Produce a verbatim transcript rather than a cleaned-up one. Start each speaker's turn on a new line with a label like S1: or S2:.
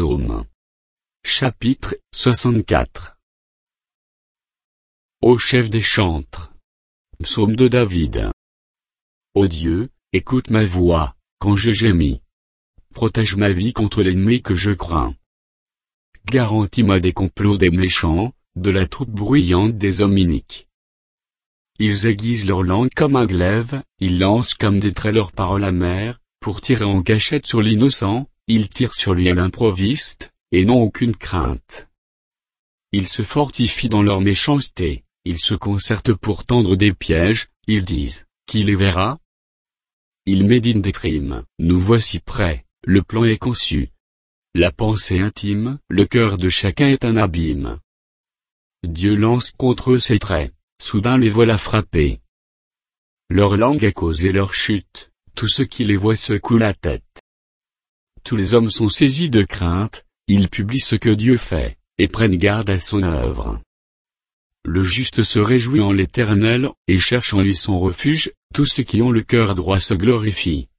S1: Psaumes. Chapitre soixante-quatre. Ô chef des chantres. Psaume de David. Ô Dieu, écoute ma voix, quand je gémis. Protège ma vie contre l'ennemi que je crains. Garantis-moi des complots des méchants, de la troupe bruyante des hommes iniques. Ils aiguisent leur langue comme un glaive, ils lancent comme des traits leurs paroles amères, pour tirer en cachette sur l'innocent, ils tirent sur lui à l'improviste, et n'ont aucune crainte. Ils se fortifient dans leur méchanceté, ils se concertent pour tendre des pièges, ils disent, qui les verra? Ils méditent des crimes, nous voici prêts, le plan est conçu. La pensée intime, le cœur de chacun est un abîme. Dieu lance contre eux ses traits, soudain les voilà frappés. Leur langue a causé leur chute, tous ceux qui les voient secouent la tête. Tous les hommes sont saisis de crainte, ils publient ce que Dieu fait, et prennent garde à son œuvre. Le juste se réjouit en l'Éternel, et cherche en lui son refuge, tous ceux qui ont le cœur droit se glorifient.